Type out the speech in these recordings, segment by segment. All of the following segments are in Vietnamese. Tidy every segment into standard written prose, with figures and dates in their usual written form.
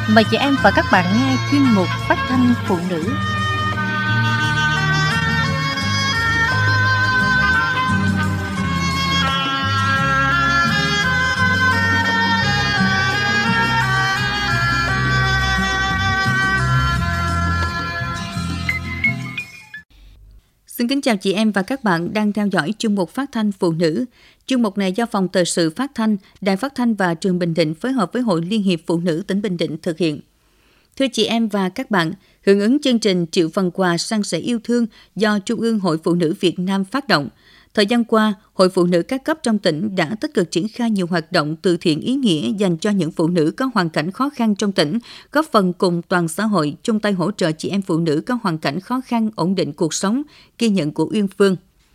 Mời chị em và các bạn nghe chuyên mục Phát thanh phụ nữ. Xin kính chào chị em và các bạn đang theo dõi chuyên mục Phát thanh phụ nữ. Chuyên mục này do Phòng Thời sự Phát thanh, Đài Phát thanh và Truyền Bình Định phối hợp với Hội Liên hiệp Phụ nữ tỉnh Bình Định thực hiện. Thưa chị em và các bạn, hưởng ứng chương trình triệu phần quà san sẻ yêu thương do Trung ương Hội Phụ nữ Việt Nam phát động, thời gian qua, Hội Phụ nữ các cấp trong tỉnh đã tích cực triển khai nhiều hoạt động từ thiện ý nghĩa dành cho những phụ nữ có hoàn cảnh khó khăn trong tỉnh, góp phần cùng toàn xã hội chung tay hỗ trợ chị em phụ nữ có hoàn cảnh khó khăn ổn định cuộc sống, ghi nhận của Uyên Phương.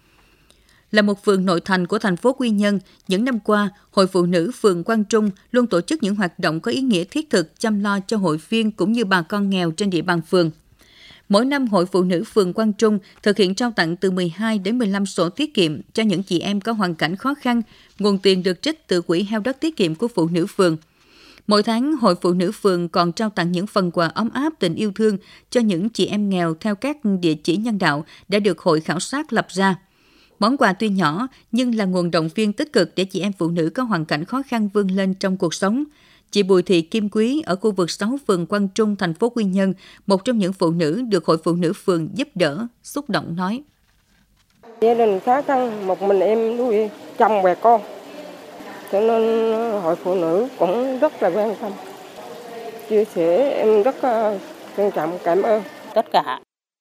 Là một phường nội thành của thành phố Quy Nhơn, những năm qua, Hội Phụ nữ phường Quang Trung luôn tổ chức những hoạt động có ý nghĩa thiết thực chăm lo cho hội viên cũng như bà con nghèo trên địa bàn phường. Mỗi năm, Hội Phụ nữ phường Quang Trung thực hiện trao tặng từ 12 đến 15 sổ tiết kiệm cho những chị em có hoàn cảnh khó khăn, nguồn tiền được trích từ quỹ heo đất tiết kiệm của phụ nữ phường. Mỗi tháng, Hội Phụ nữ phường còn trao tặng những phần quà ấm áp tình yêu thương cho những chị em nghèo theo các địa chỉ nhân đạo đã được hội khảo sát lập ra. Món quà tuy nhỏ nhưng là nguồn động viên tích cực để chị em phụ nữ có hoàn cảnh khó khăn vươn lên trong cuộc sống. Chị Bùi Thị Kim Quý ở khu vực 6 phường Quang Trung, thành phố Quy Nhơn, một trong những phụ nữ được Hội Phụ nữ phường giúp đỡ, xúc động nói. Gia đình khó khăn, một mình em nuôi chồng và con, cho nên Hội Phụ nữ cũng rất là quan tâm. Chia sẻ em rất trân trọng, cảm ơn tất cả.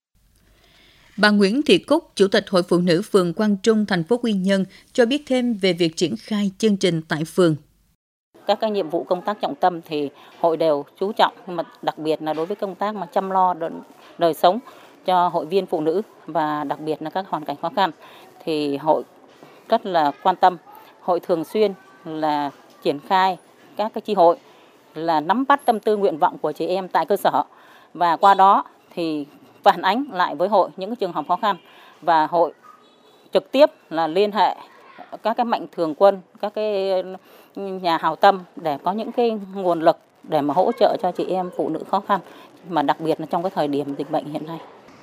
Bà Nguyễn Thị Cúc, Chủ tịch Hội Phụ nữ phường Quang Trung, thành phố Quy Nhơn cho biết thêm về việc triển khai chương trình tại phường. Các cái nhiệm vụ công tác trọng tâm thì hội đều chú trọng, nhưng mà đặc biệt là đối với công tác mà chăm lo đời sống cho hội viên phụ nữ và đặc biệt là các hoàn cảnh khó khăn thì hội rất là quan tâm. Hội thường xuyên là triển khai các cái chi hội là nắm bắt tâm tư nguyện vọng của chị em tại cơ sở và qua đó thì phản ánh lại với hội những cái trường hợp khó khăn và hội trực tiếp là liên hệ các cái mạnh thường quân, các cái nhà hảo tâm để có những cái nguồn lực để mà hỗ trợ cho chị em phụ nữ khó khăn, mà đặc biệt là trong cái thời điểm dịch bệnh hiện nay.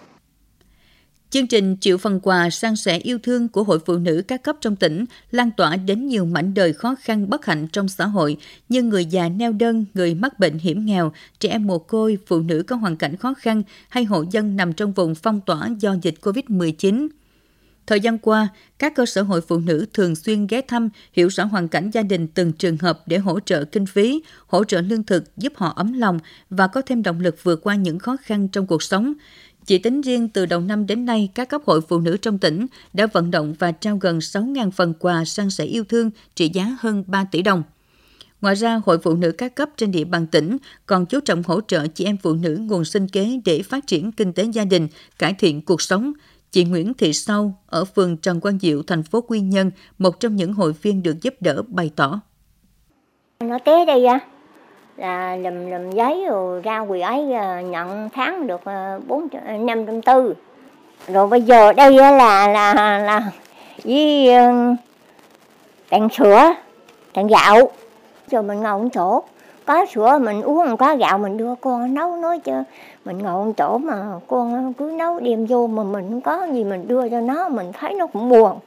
Chương trình triệu phần quà san sẻ yêu thương của Hội Phụ nữ các cấp trong tỉnh lan tỏa đến nhiều mảnh đời khó khăn bất hạnh trong xã hội như người già neo đơn, người mắc bệnh hiểm nghèo, trẻ em mồ côi, phụ nữ có hoàn cảnh khó khăn hay hộ dân nằm trong vùng phong tỏa do dịch COVID-19. Thời gian qua, các cơ sở hội phụ nữ thường xuyên ghé thăm, hiểu rõ hoàn cảnh gia đình từng trường hợp để hỗ trợ kinh phí, hỗ trợ lương thực giúp họ ấm lòng và có thêm động lực vượt qua những khó khăn trong cuộc sống. Chỉ tính riêng từ đầu năm đến nay, các cấp hội phụ nữ trong tỉnh đã vận động và trao gần 6.000 phần quà san sẻ yêu thương trị giá hơn 3 tỷ đồng. Ngoài ra, Hội Phụ nữ các cấp trên địa bàn tỉnh còn chú trọng hỗ trợ chị em phụ nữ nguồn sinh kế để phát triển kinh tế gia đình, cải thiện cuộc sống. Chị Nguyễn Thị Sâu ở phường Trần Quang Diệu, thành phố Quy Nhơn, một trong những hội viên được giúp đỡ bày tỏ. Nó té đây là làm giấy rồi ra quỳ ấy nhận tháng được 540. Rồi bây giờ đây là với tặng sữa, tặng gạo. Rồi mình ngồi một chỗ, có sữa mình uống, có gạo mình đưa con nấu nói chứ. Mình ngồi một chỗ mà con cứ nấu đem vô mà mình không có gì mình đưa cho nó, mình thấy nó cũng buồn.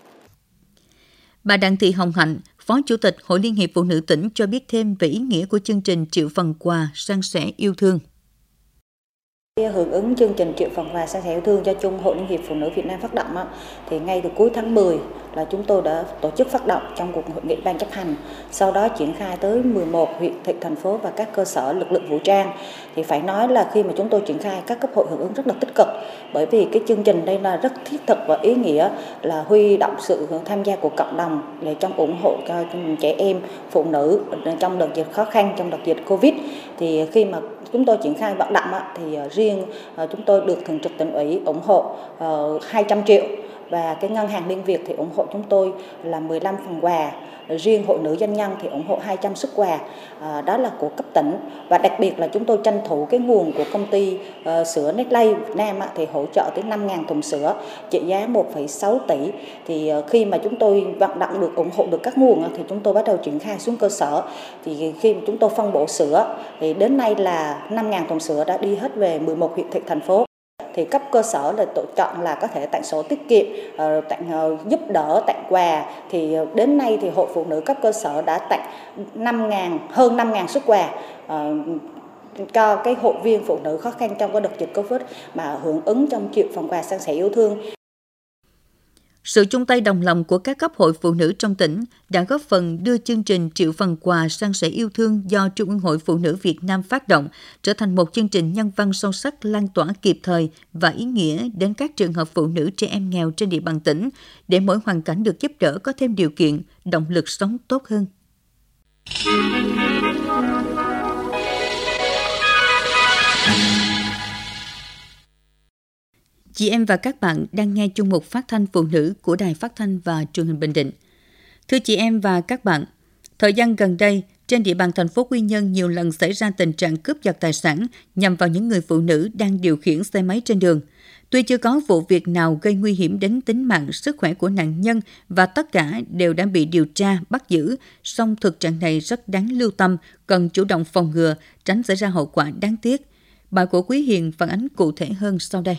Bà Đặng Thị Hồng Hạnh, Phó Chủ tịch Hội Liên hiệp Phụ nữ tỉnh cho biết thêm về ý nghĩa của chương trình triệu phần quà san sẻ yêu thương. Hưởng ứng chương trình triệu phần quà san sẻ yêu thương do Trung Hội Liên hiệp Phụ nữ Việt Nam phát động thì ngay từ cuối tháng 10 là chúng tôi đã tổ chức phát động trong cuộc hội nghị ban chấp hành, sau đó triển khai tới 11 huyện, thị, thành phố và các cơ sở lực lượng vũ trang. Thì phải nói là khi mà chúng tôi triển khai, các cấp hội hưởng ứng rất là tích cực, bởi vì cái chương trình đây là rất thiết thực và ý nghĩa, là huy động sự tham gia của cộng đồng để trong ủng hộ cho trẻ em, phụ nữ trong đợt dịch khó khăn, trong đợt dịch Covid. Thì khi mà chúng tôi triển khai vận động thì riêng chúng tôi được Thường trực Tỉnh ủy ủng hộ 200 triệu và cái ngân hàng Liên Việt thì ủng hộ chúng tôi là 15 phần quà. Riêng Hội Nữ Doanh nhân thì ủng hộ 200 suất quà, đó là của cấp tỉnh. Và đặc biệt là chúng tôi tranh thủ cái nguồn của công ty sữa Nestlé Việt Nam thì hỗ trợ tới 5.000 thùng sữa trị giá 1,6 tỷ. Thì khi mà chúng tôi vận động được, ủng hộ được các nguồn thì chúng tôi bắt đầu triển khai xuống cơ sở. Thì khi mà chúng tôi phân bổ sữa thì đến nay là 5.000 thùng sữa đã đi hết về 11 huyện thị thành phố. Thì cấp cơ sở là tổ chọn là có thể tặng sổ tiết kiệm, tặng giúp đỡ, tặng quà. Thì đến nay thì Hội Phụ Nữ cấp cơ sở đã tặng hơn 5.000 suất quà cho cái hội viên phụ nữ khó khăn trong cái đợt dịch Covid mà hưởng ứng trong triệu phần quà san sẻ yêu thương. Sự chung tay đồng lòng của các cấp hội phụ nữ trong tỉnh đã góp phần đưa chương trình triệu phần quà san sẻ yêu thương do Trung ương Hội Phụ Nữ Việt Nam phát động trở thành một chương trình nhân văn sâu sắc, lan tỏa kịp thời và ý nghĩa đến các trường hợp phụ nữ trẻ em nghèo trên địa bàn tỉnh, để mỗi hoàn cảnh được giúp đỡ có thêm điều kiện, động lực sống tốt hơn. Chị em và các bạn đang nghe chung mục phát thanh phụ nữ của Đài Phát thanh và Truyền hình Bình Định. Thưa chị em và các bạn, thời gian gần đây, trên địa bàn thành phố Quy Nhơn nhiều lần xảy ra tình trạng cướp giật tài sản nhằm vào những người phụ nữ đang điều khiển xe máy trên đường. Tuy chưa có vụ việc nào gây nguy hiểm đến tính mạng, sức khỏe của nạn nhân và tất cả đều đã bị điều tra, bắt giữ, song thực trạng này rất đáng lưu tâm, cần chủ động phòng ngừa, tránh xảy ra hậu quả đáng tiếc. Bài của Quý Hiền phản ánh cụ thể hơn sau đây.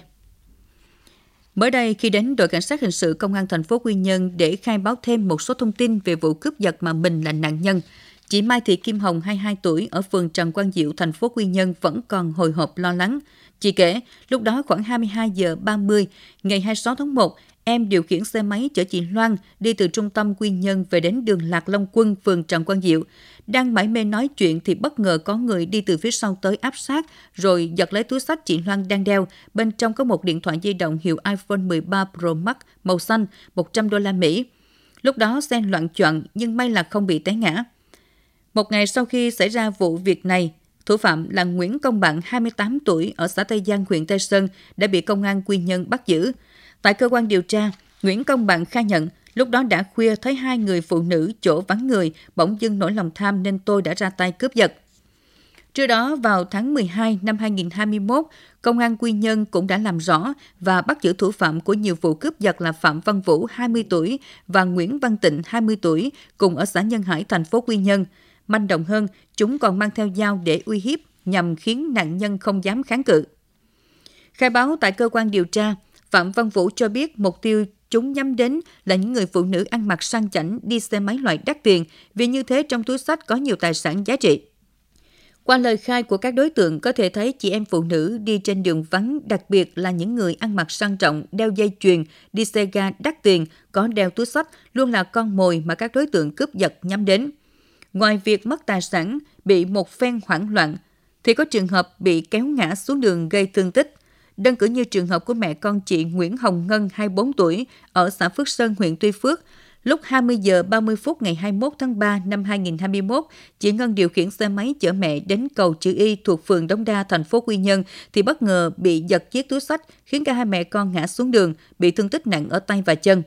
Mới đây, khi đến đội cảnh sát hình sự công an thành phố Quy Nhơn để khai báo thêm một số thông tin về vụ cướp giật mà mình là nạn nhân, chị Mai Thị Kim Hồng, 22 tuổi, ở phường Trần Quang Diệu, thành phố Quy Nhơn vẫn còn hồi hộp lo lắng. Chị kể, lúc đó khoảng 22 giờ 30, ngày 26 tháng 1, em điều khiển xe máy chở chị Loan đi từ trung tâm Quy Nhơn về đến đường Lạc Long Quân, phường Trần Quang Diệu. Đang mải mê nói chuyện thì bất ngờ có người đi từ phía sau tới áp sát, rồi giật lấy túi xách chị Loan đang đeo. Bên trong có một điện thoại di động hiệu iPhone 13 Pro Max màu xanh, 100 đô la Mỹ. Lúc đó xe loạng choạng nhưng may là không bị té ngã. Một ngày sau khi xảy ra vụ việc này, thủ phạm là Nguyễn Công Bạn, 28 tuổi, ở xã Tây Giang, huyện Tây Sơn, đã bị công an Quy Nhơn bắt giữ. Tại cơ quan điều tra, Nguyễn Công Bạn khai nhận, lúc đó đã khuya thấy hai người phụ nữ chỗ vắng người, bỗng dưng nổi lòng tham nên tôi đã ra tay cướp giật. Trước đó, vào tháng 12 năm 2021, Công an Quy Nhơn cũng đã làm rõ và bắt giữ thủ phạm của nhiều vụ cướp giật là Phạm Văn Vũ, 20 tuổi, và Nguyễn Văn Tịnh, 20 tuổi, cùng ở xã Nhân Hải, thành phố Quy Nhơn. Manh động hơn, chúng còn mang theo dao để uy hiếp nhằm khiến nạn nhân không dám kháng cự. Khai báo tại cơ quan điều tra, Phạm Văn Vũ cho biết mục tiêu chúng nhắm đến là những người phụ nữ ăn mặc sang chảnh, đi xe máy loại đắt tiền, vì như thế trong túi xách có nhiều tài sản giá trị. Qua lời khai của các đối tượng có thể thấy chị em phụ nữ đi trên đường vắng, đặc biệt là những người ăn mặc sang trọng, đeo dây chuyền, đi xe ga đắt tiền, có đeo túi xách luôn là con mồi mà các đối tượng cướp giật nhắm đến. Ngoài việc mất tài sản, bị một phen hoảng loạn, thì có trường hợp bị kéo ngã xuống đường gây thương tích. Đơn cử như trường hợp của mẹ con chị Nguyễn Hồng Ngân, 24 tuổi, ở xã Phước Sơn, huyện Tuy Phước. Lúc 20 giờ 30 phút ngày 21 tháng 3 năm 2021, chị Ngân điều khiển xe máy chở mẹ đến cầu Chữ Y thuộc phường Đống Đa, thành phố Quy Nhơn, thì bất ngờ bị giật chiếc túi xách, khiến cả hai mẹ con ngã xuống đường, bị thương tích nặng ở tay và chân.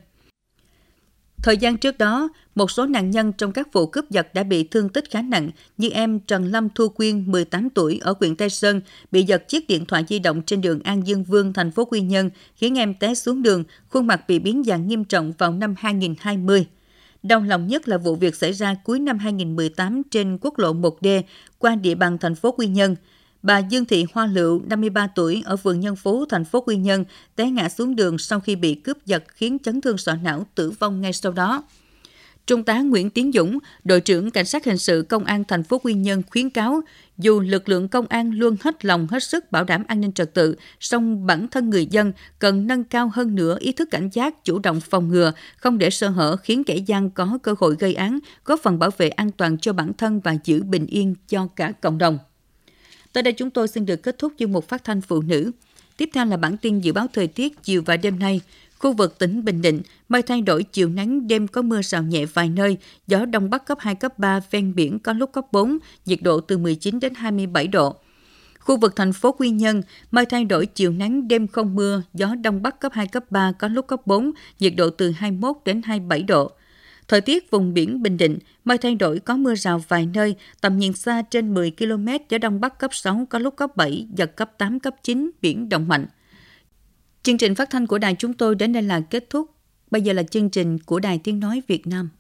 Thời gian trước đó, một số nạn nhân trong các vụ cướp giật đã bị thương tích khá nặng, như em Trần Lâm Thu Quyên, 18 tuổi, ở huyện Tây Sơn, bị giật chiếc điện thoại di động trên đường An Dương Vương, thành phố Quy Nhơn, khiến em té xuống đường, khuôn mặt bị biến dạng nghiêm trọng vào năm 2020. Đau lòng nhất là vụ việc xảy ra cuối năm 2018 trên quốc lộ 1D qua địa bàn thành phố Quy Nhơn. Bà Dương Thị Hoa Lựu, 53 tuổi, ở phường Nhân Phú, thành phố Quy Nhơn, té ngã xuống đường sau khi bị cướp giật khiến chấn thương sọ não, tử vong ngay sau đó. Trung tá Nguyễn Tiến Dũng, đội trưởng Cảnh sát hình sự Công an thành phố Quy Nhơn khuyến cáo, dù lực lượng công an luôn hết lòng hết sức bảo đảm an ninh trật tự, song bản thân người dân cần nâng cao hơn nữa ý thức cảnh giác, chủ động phòng ngừa, không để sơ hở khiến kẻ gian có cơ hội gây án, góp phần bảo vệ an toàn cho bản thân và giữ bình yên cho cả cộng đồng. Tới đây chúng tôi xin được kết thúc chuyên mục phát thanh phụ nữ. Tiếp theo là bản tin dự báo thời tiết chiều và đêm nay. Khu vực tỉnh Bình Định, mây thay đổi, chiều nắng, đêm có mưa rào nhẹ vài nơi, gió đông bắc cấp 2, cấp 3, ven biển có lúc cấp 4, nhiệt độ từ 19 đến 27 độ. Khu vực thành phố Quy Nhơn, mây thay đổi, chiều nắng, đêm không mưa, gió đông bắc cấp 2, cấp 3, có lúc cấp 4, nhiệt độ từ 21 đến 27 độ. Thời tiết vùng biển Bình Định, mây thay đổi, có mưa rào vài nơi, tầm nhìn xa trên 10 km, gió đông bắc cấp 6, có lúc cấp 7, giật cấp 8, cấp 9, biển động mạnh. Chương trình phát thanh của đài chúng tôi đến đây là kết thúc. Bây giờ là chương trình của Đài Tiếng Nói Việt Nam.